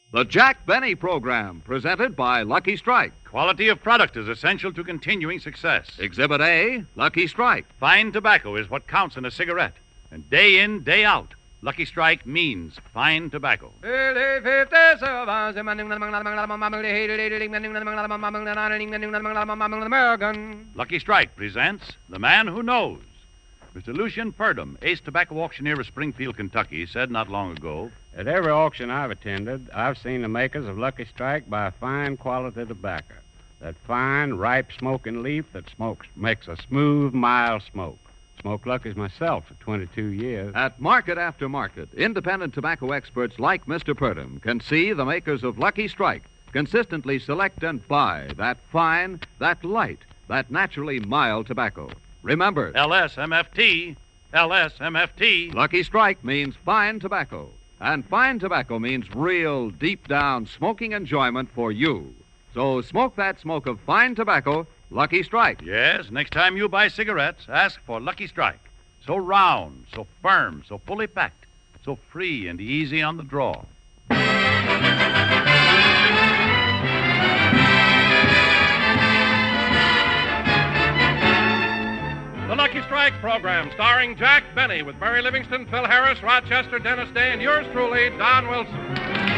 The Jack Benny Program, presented by Lucky Strike. Quality of product is essential to continuing success. Exhibit A, Lucky Strike. Fine tobacco is what counts in a cigarette. And day in, day out, Lucky Strike means fine tobacco. Lucky Strike presents The Man Who Knows. Mr. Lucian Purdom, ace tobacco auctioneer of Springfield, Kentucky, said not long ago, "At every auction I've attended, I've seen the makers of Lucky Strike buy fine quality tobacco. That fine, ripe smoking leaf that makes a smooth, mild smoke. Smoked Lucky's myself for 22 years. At market after market, independent tobacco experts like Mr. Purdom can see the makers of Lucky Strike consistently select and buy that fine, that light, that naturally mild tobacco. Remember, LSMFT, LSMFT. Lucky Strike means fine tobacco. And fine tobacco means real, deep-down smoking enjoyment for you. So smoke that smoke of fine tobacco, Lucky Strike. Yes, next time you buy cigarettes, ask for Lucky Strike. So round, so firm, so fully packed, so free and easy on the draw. The Lucky Strike program, starring Jack Benny, with Barry Livingston, Phil Harris, Rochester, Dennis Day, and yours truly, Don Wilson.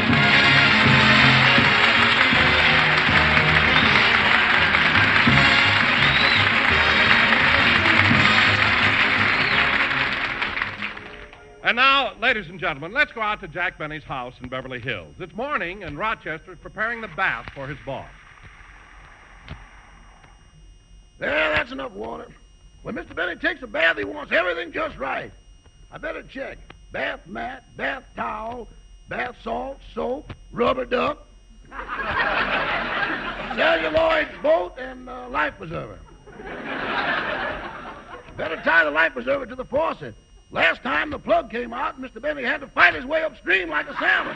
And now, ladies and gentlemen, let's go out to Jack Benny's house in Beverly Hills. It's morning, and Rochester is preparing the bath for his boss. There, that's enough water. When Mr. Benny takes a bath, he wants everything just right. I better check. Bath mat, bath towel, bath salt, soap, rubber duck, celluloid boat, and life preserver. Better tie the life preserver to the faucet. Last time the plug came out, Mr. Benny had to fight his way upstream like a salmon.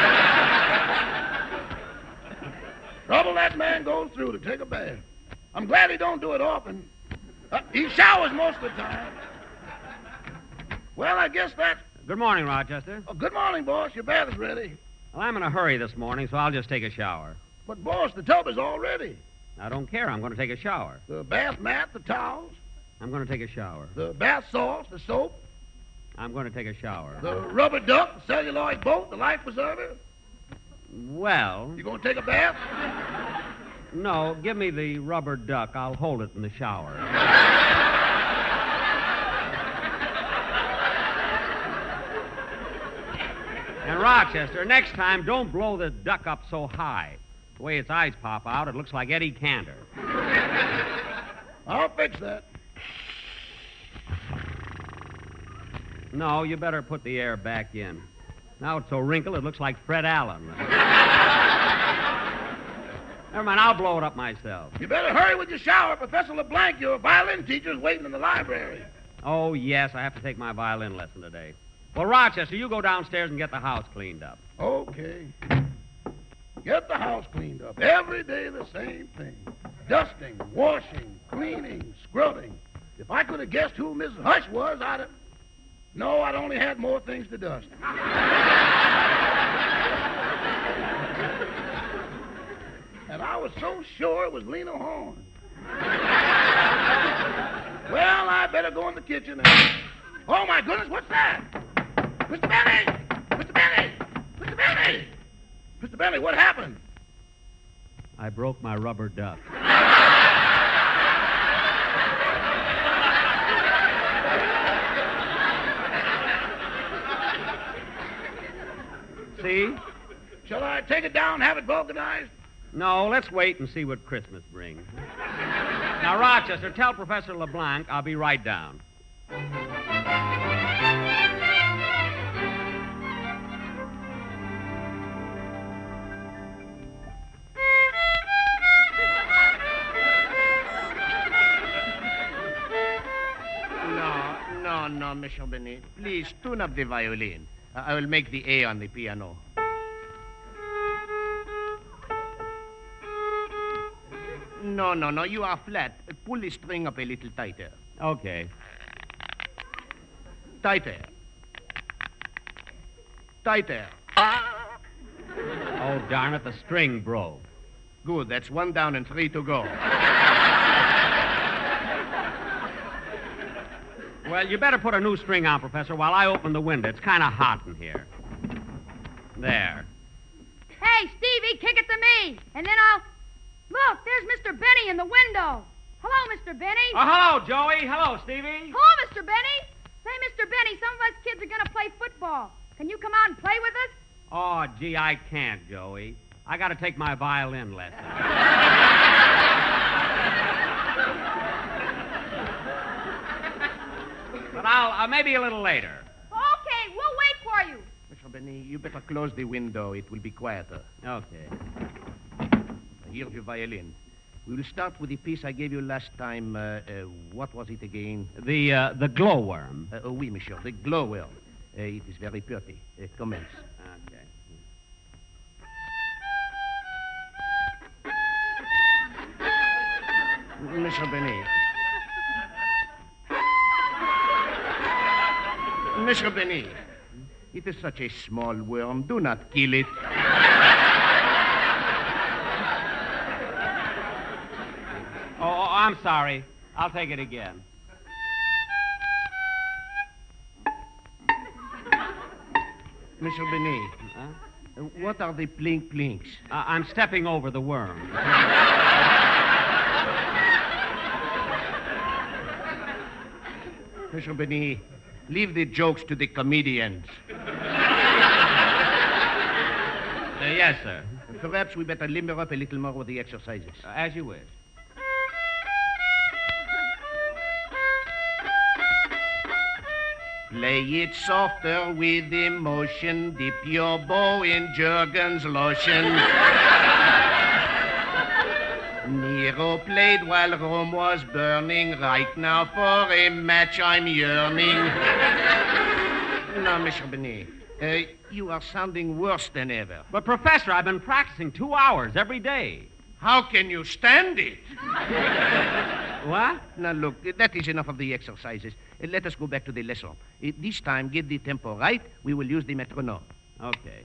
Trouble that man goes through to take a bath. I'm glad he don't do it often. He showers most of the time. Well, I guess that's... Good morning, Rochester. Oh, good morning, boss. Your bath is ready. Well, I'm in a hurry this morning, so I'll just take a shower. But, boss, the tub is all ready. I don't care. I'm going to take a shower. The bath mat, the towels, I'm going to take a shower. the bath salts, the soap, I'm going to take a shower. the rubber duck, the celluloid boat, the life preserver. Well, You going to take a bath? no, give me the rubber duck. I'll hold it in the shower. And Rochester, next time, don't blow the duck up so high. The way its eyes pop out, it looks like Eddie Cantor. I'll fix that. No, you better put the air back in. Now it's so wrinkled, it looks like Fred Allen. Never mind, I'll blow it up myself. You better hurry with your shower. Professor LeBlanc, your violin teacher, is waiting in the library. Oh, yes, I have to take my violin lesson today. Well, Rochester, you go downstairs and get the house cleaned up. Okay. Get the house cleaned up. Every day the same thing. Dusting, washing, cleaning, scrubbing. If I could have guessed who Mrs. Hush was, I'd have... No, I'd only had more things to dust. And I was so sure it was Lena Horne. Well, I better go in the kitchen and... Oh, my goodness, what's that? Mr. Benny! Mr. Benny! Mr. Benny! Mr. Benny, what happened? I broke my rubber duck. See? Shall I take it down and have it vulcanized? No, let's wait and see what Christmas brings. Now, Rochester, tell Professor LeBlanc I'll be right down. No, Monsieur Benny. Please tune up the violin. I will make the A on the piano. No. You are flat. Pull the string up a little tighter. Okay. Tighter. Oh, darn it, the string broke. Good. That's 1 down and 3 to go. Well, you better put a new string on, Professor, while I open the window. It's kind of hot in here. There. Hey, Stevie, kick it to me. And then I'll... Look, there's Mr. Benny in the window. Hello, Mr. Benny. Oh, hello, Joey. Hello, Stevie. Hello, Mr. Benny. Say, Mr. Benny, some of us kids are going to play football. Can you come out and play with us? Oh, gee, I can't, Joey. I got to take my violin lesson. But I'll maybe a little later. Okay, we'll wait for you. Mr. Benny, you better close the window. It will be quieter. Okay. Here's your violin. We will start with the piece I gave you last time. What was it again? The glowworm. Oui, monsieur, the glowworm. It is very pretty. Commence. Okay. Monsieur Benny. Monsieur Benny, it is such a small worm. Do not kill it. Oh, I'm sorry. I'll take it again. Monsieur Benny, what are the plink-plinks? I'm stepping over the worm. Monsieur Benny, leave the jokes to the comedians. Yes, sir. Perhaps we better limber up a little more with the exercises. As you wish. Play it softer with emotion. Dip your bow in Jergens lotion. Nero played while Rome was burning. Right now for a match I'm yearning. Now, Monsieur Benny, you are sounding worse than ever. But, Professor, I've been practicing 2 hours every day. How can you stand it? What? Now, look, that is enough of the exercises. Let us go back to the lesson. This time, get the tempo right. We will use the metronome. Okay.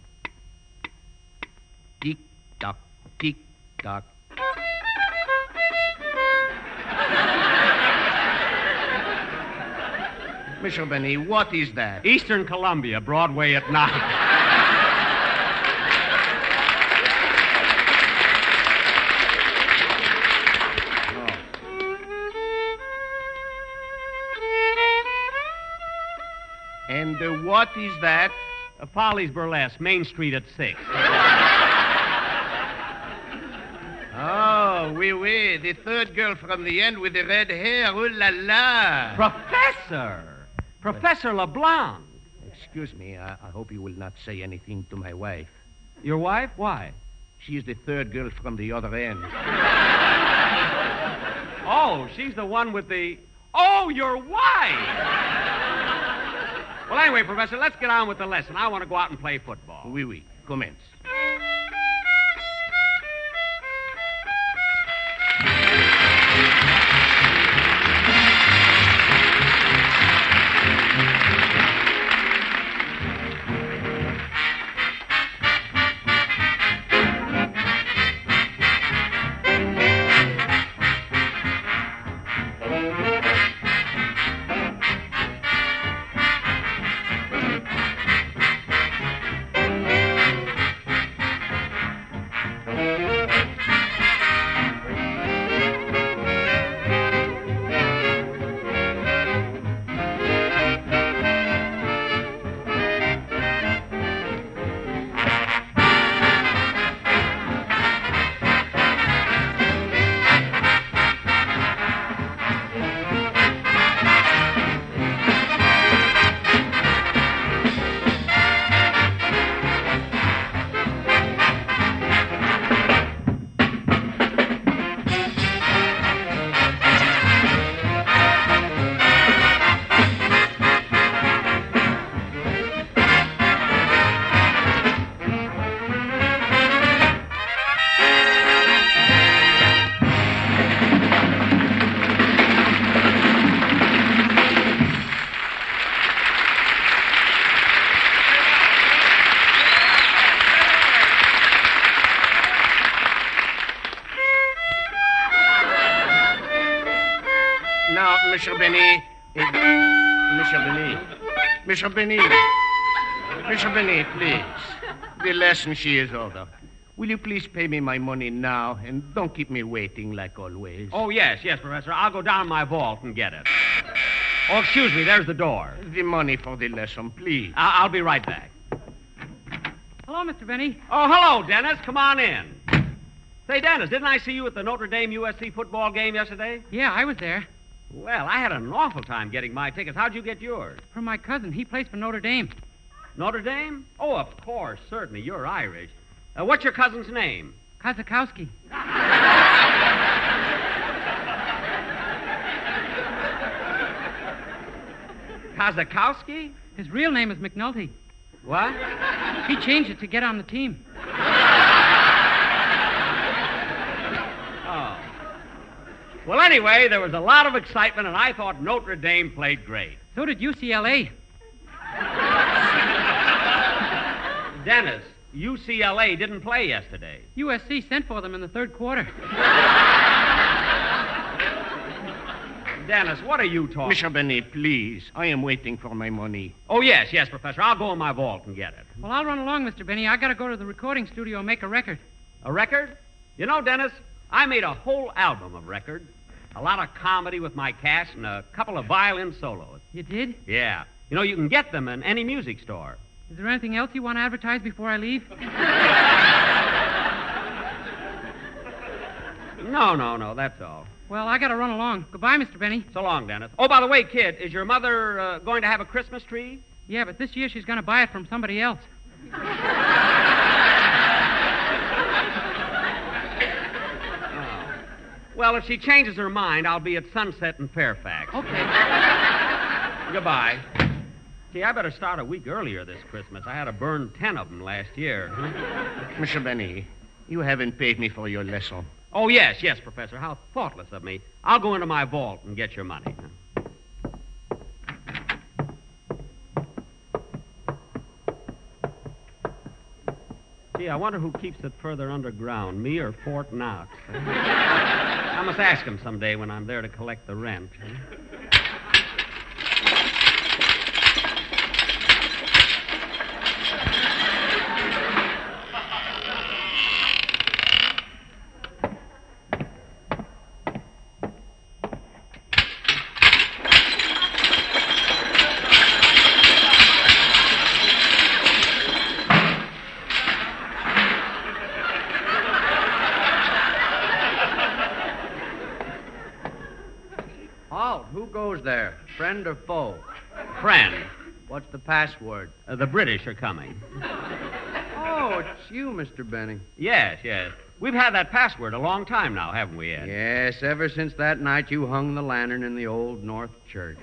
Tick-tock, tick-tock. Monsieur Benny, what is that? Eastern Columbia, Broadway at night. And what is that? Polly's Burlesque, Main Street at 6. Oh, oui, the third girl from the end with the red hair. Ooh la la. Professor LeBlanc. Excuse me, I hope you will not say anything to my wife. Your wife? Why? She is the third girl from the other end. Oh, she's the one with the... Oh, your wife! Well, anyway, Professor, let's get on with the lesson. I want to go out and play football. Oui, commence. Now, Monsieur Benny. Monsieur Benny, please. The lesson she is over. Will you please pay me my money now and don't keep me waiting like always? Oh, yes, Professor. I'll go down my vault and get it. Oh, excuse me, there's the door. The money for the lesson, please. I'll be right back. Hello, Mr. Benny. Oh, hello, Dennis. Come on in. Say, Dennis, didn't I see you at the Notre Dame USC football game yesterday? Yeah, I was there. Well, I had an awful time getting my tickets. How'd you get yours? From my cousin. He plays for Notre Dame. Notre Dame? Oh, of course, certainly. You're Irish. What's your cousin's name? Kozakowski. Kozakowski? His real name is McNulty. What? He changed it to get on the team. Oh. Well, anyway, there was a lot of excitement, and I thought Notre Dame played great. So did UCLA. Dennis, UCLA didn't play yesterday. USC sent for them in the third quarter. Dennis, what are you talking? Monsieur Benny, please. I am waiting for my money. Oh, yes, Professor. I'll go in my vault and get it. Well, I'll run along, Mr. Benny. I got to go to the recording studio and make a record. A record? You know, Dennis, I made a whole album of records. A lot of comedy with my cast and a couple of violin solos. You did? Yeah. You know, you can get them in any music store. Is there anything else you want to advertise before I leave? No, that's all. Well, I got to run along. Goodbye, Mr. Benny. So long, Dennis. Oh, by the way, kid, is your mother going to have a Christmas tree? Yeah, but this year she's going to buy it from somebody else. Well, if she changes her mind, I'll be at Sunset in Fairfax. Okay. Goodbye. Gee, I better start a week earlier this Christmas. I had to burn 10 of them last year. Monsieur Benny, you haven't paid me for your lesson. Oh, yes, Professor. How thoughtless of me. I'll go into my vault and get your money. Gee, I wonder who keeps it further underground, me or Fort Knox. I must ask him someday when I'm there to collect the rent. Who goes there? Friend or foe? Friend. What's the password? The British are coming. Oh, it's you, Mr. Benny. Yes. We've had that password a long time now, haven't we, Ed? Yes, ever since that night you hung the lantern in the old North Church.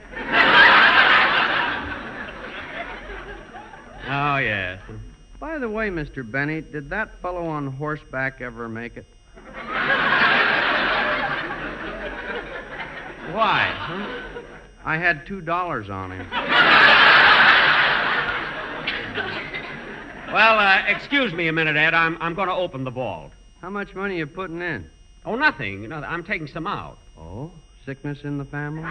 Oh, yes. By the way, Mr. Benny, did that fellow on horseback ever make it? Why? Huh? I had $2 on him. Well, excuse me a minute, Ed. I'm going to open the vault. How much money you putting in? Oh, nothing. You know, I'm taking some out. Oh, sickness in the family?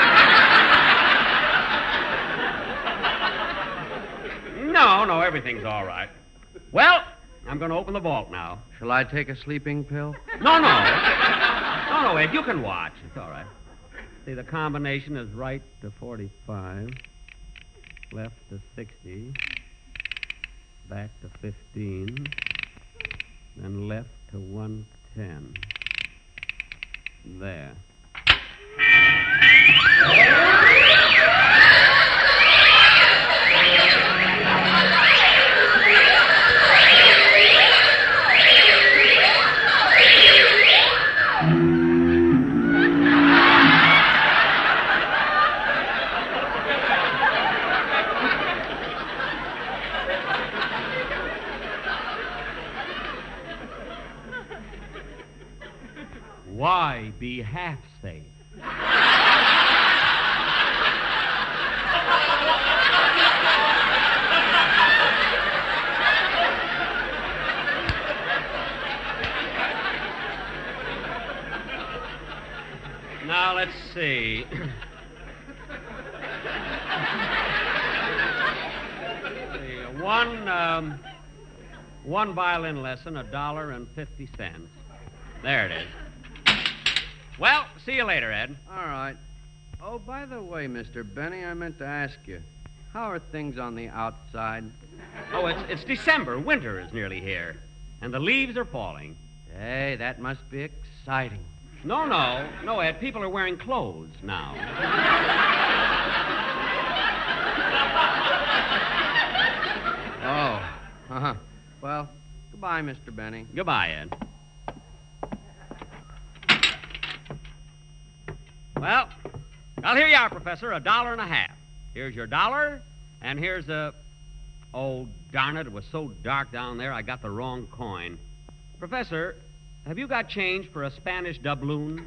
No, everything's all right. Well, I'm going to open the vault now. Shall I take a sleeping pill? No, Ed, you can watch. It's all right. See, the combination is right to 45, left to 60, back to 15, then left to 110. There. Why be half safe? Now, let's see. One violin lesson, $1.50. There it is. Well, see you later, Ed. All right. Oh, by the way, Mr. Benny, I meant to ask you, how are things on the outside? Oh, it's December. Winter is nearly here. And the leaves are falling. Hey, that must be exciting. No, Ed. People are wearing clothes now. Oh, uh-huh. Well, goodbye, Mr. Benny. Goodbye, Ed. Well, here you are, Professor, $1.50. Here's your $1, and here's a... Oh, darn it, it was so dark down there, I got the wrong coin. Professor, have you got change for a Spanish doubloon?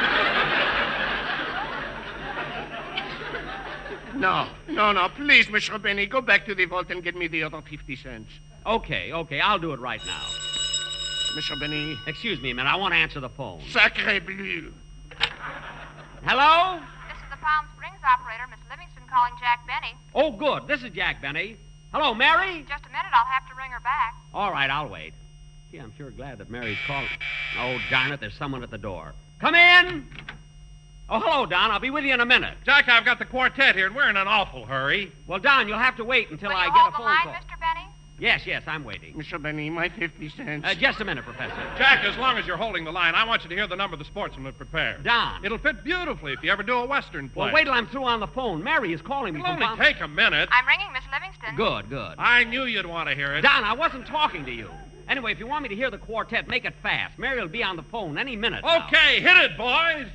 No. Please, Mr. Benny, go back to the vault and get me the other 50 cents. Okay, I'll do it right now. Mr. Benny. Excuse me a minute, I want to answer the phone. Sacre bleu. Hello? This is the Palm Springs operator, Miss Livingston, calling Jack Benny. Oh, good. This is Jack Benny. Hello, Mary? Just a minute, I'll have to ring her back. All right, I'll wait. Gee, I'm sure glad that Mary's calling. Oh, darn it, there's someone at the door. Come in! Oh, hello, Don. I'll be with you in a minute. Jack, I've got the quartet here, and we're in an awful hurry. Well, Don, you'll have to wait until Will I you get a hold phone the line, call. Mr. Benny? Yes, I'm waiting. Mr. Benny, my 50 cents. Just a minute, Professor. Jack, as long as you're holding the line, I want you to hear the number the sportsman had prepared. Don. It'll fit beautifully if you ever do a Western play. Well, wait till I'm through on the phone. Mary is calling me It'll from... only take a minute. I'm ringing Miss Livingston. Good. I knew you'd want to hear it. Don, I wasn't talking to you. Anyway, if you want me to hear the quartet, make it fast. Mary will be on the phone any minute now. Okay, hit it, boys.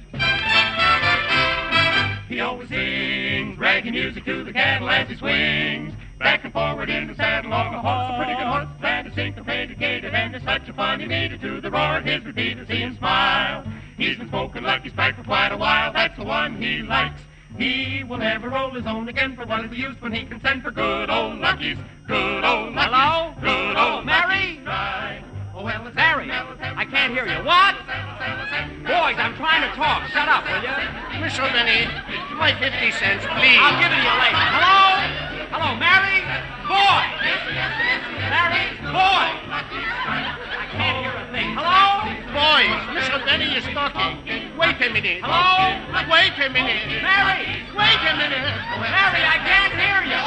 He always sings reggae music to the cattle as he swings. Back and forward in the saddle on a horse, a pretty good horse, and a syncopated gated, and there's such a funny meter to the roar of his repeater, see him smile. He's been smoking Lucky's pipe for quite a while, that's the one he likes. He will never roll his own again, for what is the use when he can send for good old Lucky's, good old Lucky's. Hello? Good old Mary? Lucky's. Oh, well, Mary, I can't hear you. What? Boys, I'm trying to talk. Shut up, will you? Mr. Benny, my 50 cents, please. I'll give it to you later. Hello, Mary? Boy! Mary? Boy! I can't hear a thing. Hello? Boys, Mr. Benny is talking. Wait a minute. Hello? Wait a minute. Mary! Wait a minute. Mary, I can't hear you.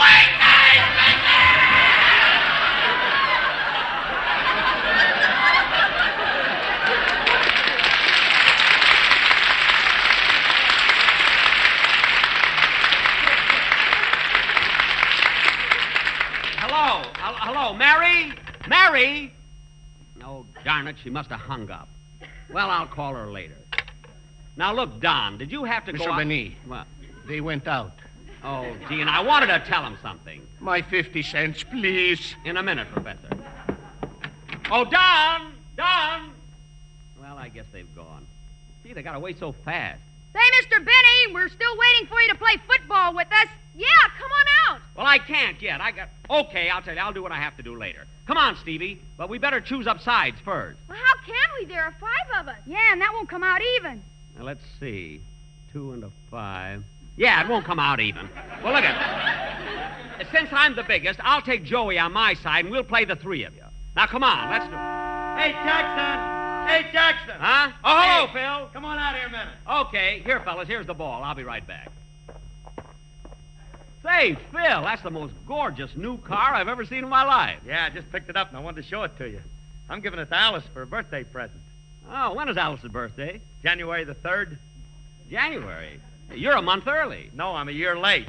Hello, Mary? Mary? Oh, darn it, she must have hung up. Well, I'll call her later. Now, look, Don, did you have to go Mr. out... Benny. What? They went out. Oh, gee, and I wanted to tell him something. My 50 cents, please. In a minute, Professor. Oh, Don! Well, I guess they've gone. Gee, they got away so fast. Say, Mr. Benny, we're still waiting for you to play football with us. Yeah, come on out. Well, I can't yet. Okay, I'll tell you. I'll do what I have to do later. Come on, Stevie. But we better choose up sides first. Well, how can we? There are 5 of us. Yeah, and that won't come out even. Now, let's see. 2 and a 5. Yeah, it won't come out even. Well, look at it. Since I'm the biggest, I'll take Joey on my side, and we'll play the 3 of you. Now, come on. Let's do it. Hey, Jackson. Huh? Oh, hello, Phil. Come on out here a minute. Okay. Here, fellas. Here's the ball. I'll be right back. Say, Phil, that's the most gorgeous new car I've ever seen in my life. Yeah, I just picked it up and I wanted to show it to you. I'm giving it to Alice for a birthday present. Oh, when is Alice's birthday? January the 3rd. January? You're a month early. No, I'm a year late.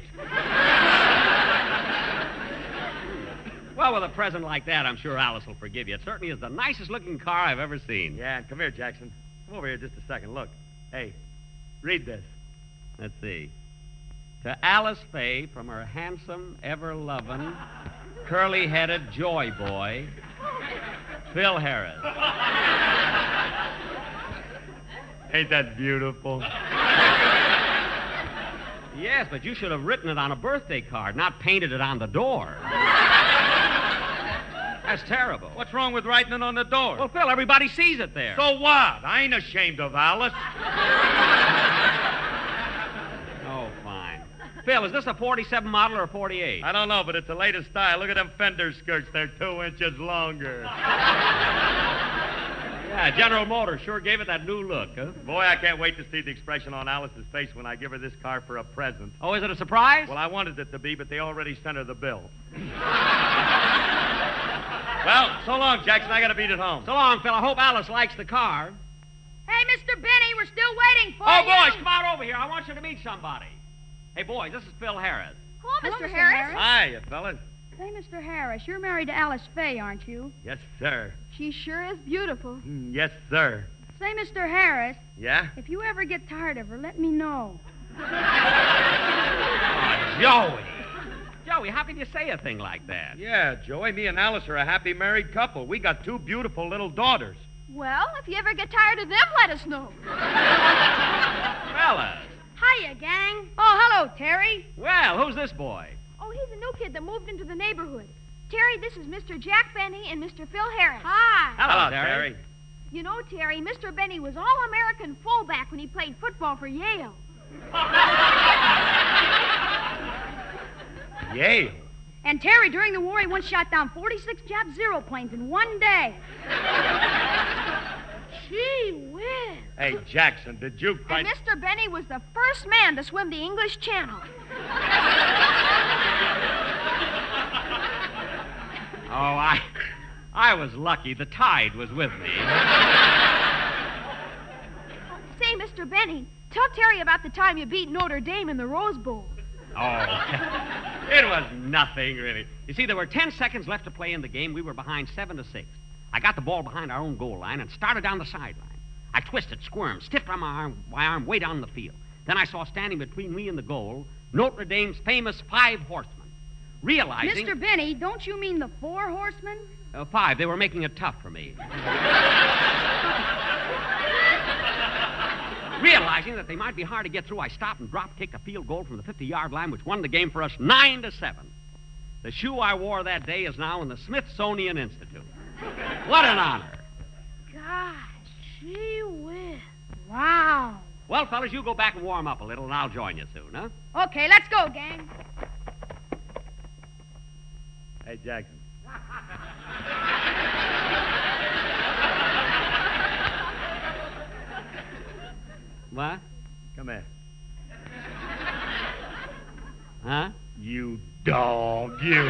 Well, with a present like that, I'm sure Alice will forgive you. It certainly is the nicest-looking car I've ever seen. Yeah, and come here, Jackson. Come over here just a second. Look. Hey, read this. Let's see. To Alice Faye from her handsome, ever-loving, curly-headed joy boy, Phil Harris. Ain't that beautiful? Yes, but you should have written it on a birthday card, not painted it on the door. That's terrible. What's wrong with writing it on the door? Well, Phil, everybody sees it there. So what? I ain't ashamed of Alice. Phil, is this a 47 model or a 48? I don't know, but it's the latest style. Look at them fender skirts. They're 2 inches longer. Yeah, General Motors sure gave it that new look, huh? Boy, I can't wait to see the expression on Alice's face when I give her this car for a present. Oh, is it a surprise? Well, I wanted it to be, but they already sent her the bill. Well, so long, Jackson. I got to beat it home. So long, Phil. I hope Alice likes the car. Hey, Mr. Benny, we're still waiting for you. Oh, boys, come on over here. I want you to meet somebody. Hey, boys, this is Phil Harris. Hello, Mr. Harris. Hiya, fellas. Say, Mr. Harris, you're married to Alice Faye, aren't you? Yes, sir. She sure is beautiful. Yes, sir. Say, Mr. Harris, Yeah? if you ever get tired of her, let me know. Joey. Joey, how can you say a thing like that? Yeah, Joey. Me and Alice are a happy married couple. We got 2 beautiful little daughters. Well, if you ever get tired of them, let us know. Fellas. Hiya, gang. Oh, hello, Terry. Well, who's this boy? Oh, he's a new kid that moved into the neighborhood. Terry, this is Mr. Jack Benny and Mr. Phil Harris. Hi. Hello, Terry. You know, Terry, Mr. Benny was All-American fullback when he played football for Yale. Yale? And Terry, during the war, he once shot down 46 Jap Zero planes in one day. Gee whiz. Hey, Jackson, did you And Mr. Benny was the first man to swim the English Channel. Oh, I was lucky. The tide was with me. Say, Mr. Benny, tell Terry about the time you beat Notre Dame in the Rose Bowl. Oh, it was nothing, really. You see, there were 10 seconds left to play in the game. We were behind 7-6. I got the ball behind our own goal line and started down the sideline. I twisted, squirmed, stiffed on my arm way down the field. Then I saw standing between me and the goal Notre Dame's famous 5 horsemen. Realizing... Mr. Benny, don't you mean the 4 horsemen? 5. They were making it tough for me. Realizing that they might be hard to get through, I stopped and drop-kicked a field goal from the 50-yard line, which won the game for us 9-7. The shoe I wore that day is now in the Smithsonian Institute. What an honor. Gosh, gee whiz. Wow. Well, fellas, you go back and warm up a little, and I'll join you soon, huh? Okay, let's go, gang. Hey, Jackson. What? Come here. Huh? You dog, you.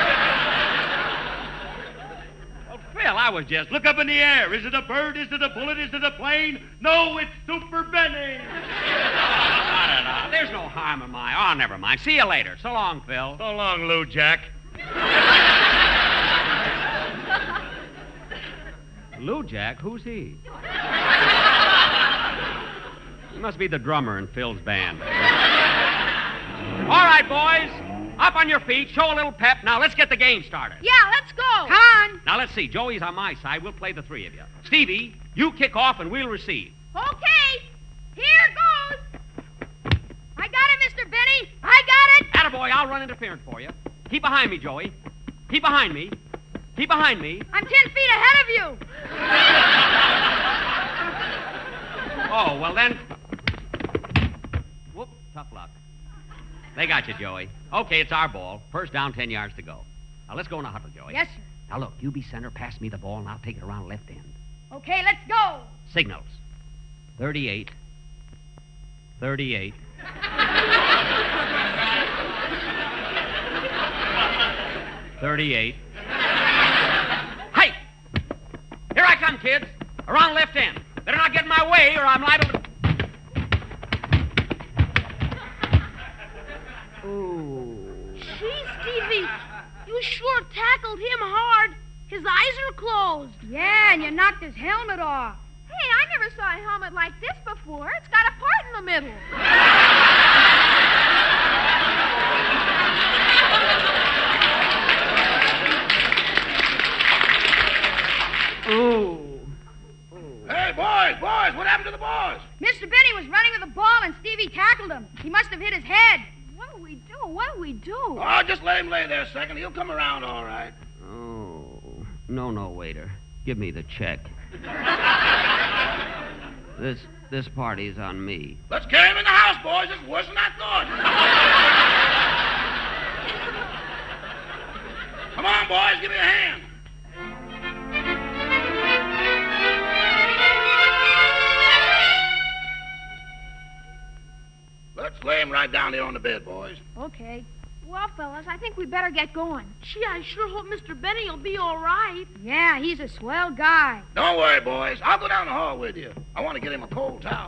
Well, Phil, I was just... Look up in the air. Is it a bird? Is it a bullet? Is it a plane? No, it's Super Benny. No. There's no harm in my... Oh, never mind. See you later. So long, Phil. So long, Lou Jack. Lou Jack? Who's he? He must be the drummer in Phil's band. All right, boys. Up on your feet. Show a little pep. Now, let's get the game started. Yeah, let's go. Come on. Now, let's see. Joey's on my side. We'll play the 3 of you. Stevie, you kick off and we'll receive. Okay. Here goes. I got it, Mr. Benny. I got it. Attaboy, I'll run interference for you. Keep behind me, Joey. Keep behind me. Keep behind me. I'm 10 feet ahead of you. Oh, well then... Whoop, tough luck. They got you, Joey. Okay, it's our ball. First down, 10 yards to go. Now, let's go in a huddle, Joey. Yes, sir. Now, look, you be center, pass me the ball, and I'll take it around left end. Okay, let's go. Signals. 38. 38. 38. Hey! Here I come, kids. Around left end. Better not get in my way, or I'm liable to... Gee, Stevie, you sure tackled him hard. His eyes are closed. Yeah, and you knocked his helmet off. Hey, I never saw a helmet like this before. It's got a part in the middle. Ooh. Hey, boys, what happened to the boys? Mr. Benny was running with the ball, and Stevie tackled him. He must have hit his head. What do we do? What do we do? Oh, just let him lay there a second. He'll come around all right. Oh. No, waiter. Give me the check. This party's on me. Let's carry him in the house, boys. It's worse than I thought. Come on, boys, give me a hand. Let's lay him right down there on the bed, boys. Okay. Well, fellas, I think we better get going. Gee, I sure hope Mr. Benny will be all right. Yeah, he's a swell guy. Don't worry, boys. I'll go down the hall with you. I want to get him a cold towel.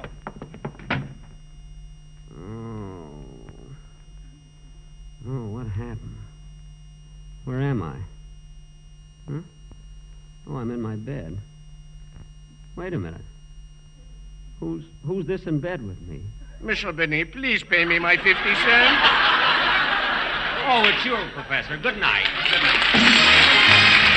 Oh, what happened? Where am I? Huh? Oh, I'm in my bed. Wait a minute. Who's this in bed with me? Mr. Benny, please pay me my 50 cents. Oh, it's you, Professor. Good night. Good night.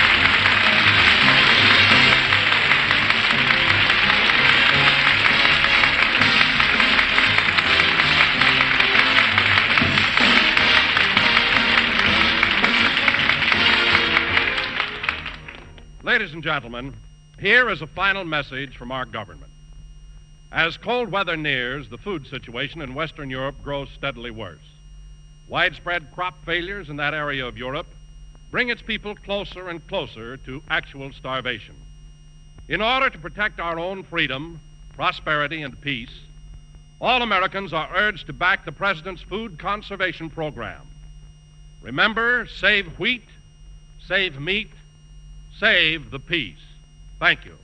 Ladies and gentlemen, here is a final message from our government. As cold weather nears, the food situation in Western Europe grows steadily worse. Widespread crop failures in that area of Europe bring its people closer and closer to actual starvation. In order to protect our own freedom, prosperity, and peace, all Americans are urged to back the President's food conservation program. Remember, save wheat, save meat, save the peace. Thank you.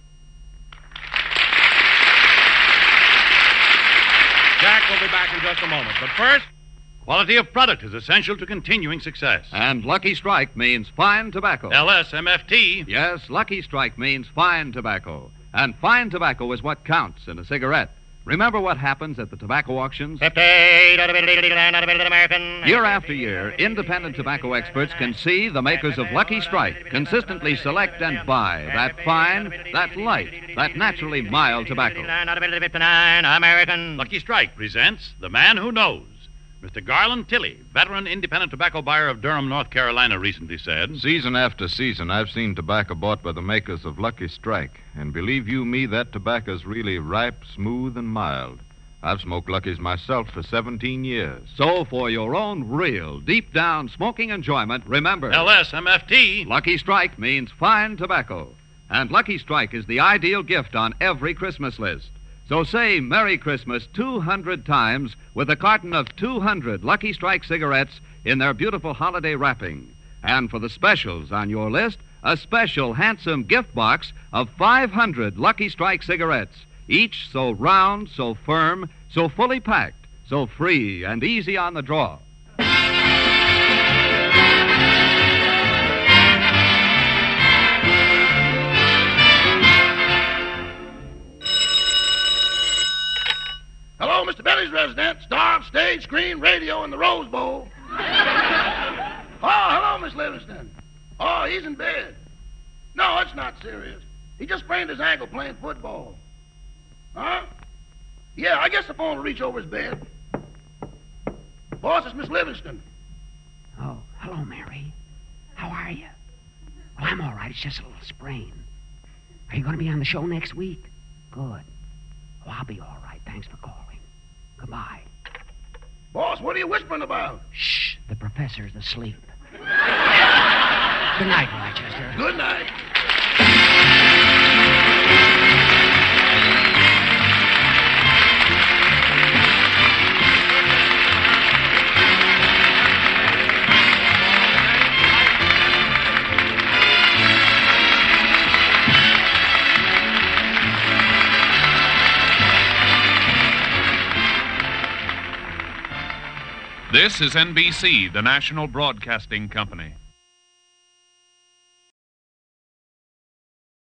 Jack will be back in just a moment. But first, quality of product is essential to continuing success. And Lucky Strike means fine tobacco. LSMFT. Yes, Lucky Strike means fine tobacco. And fine tobacco is what counts in a cigarette. Remember what happens at the tobacco auctions? Year after year, independent tobacco experts can see the makers of Lucky Strike consistently select and buy that fine, that light, that naturally mild tobacco. Lucky Strike presents The Man Who Knows. Mr. Garland Tilley, veteran independent tobacco buyer of Durham, North Carolina, recently said, "Season after season, I've seen tobacco bought by the makers of Lucky Strike. And believe you me, that tobacco's really ripe, smooth, and mild. I've smoked Lucky's myself for 17 years. So for your own real, deep-down smoking enjoyment, remember... LSMFT. Lucky Strike means fine tobacco. And Lucky Strike is the ideal gift on every Christmas list. So say Merry Christmas 200 times with a carton of 200 Lucky Strike cigarettes in their beautiful holiday wrapping. And for the specials on your list, a special handsome gift box of 500 Lucky Strike cigarettes, each so round, so firm, so fully packed, so free and easy on the draw. Hello, Mr. Benny's resident, star of stage, screen, radio, and the Rose Bowl. Oh, hello, Miss Livingston. Oh, he's in bed. No, it's not serious. He just sprained his ankle playing football. Huh? Yeah, I guess the phone will reach over his bed. Boss, it's Miss Livingston. Oh, hello, Mary. How are you? Well, I'm all right. It's just a little sprain. Are you going to be on the show next week? Good. Oh, I'll be all right. Thanks for calling. Goodbye. Boss, what are you whispering about? Shh. The professor's asleep. Good night, Rochester. Good night. This is NBC, the national broadcasting company.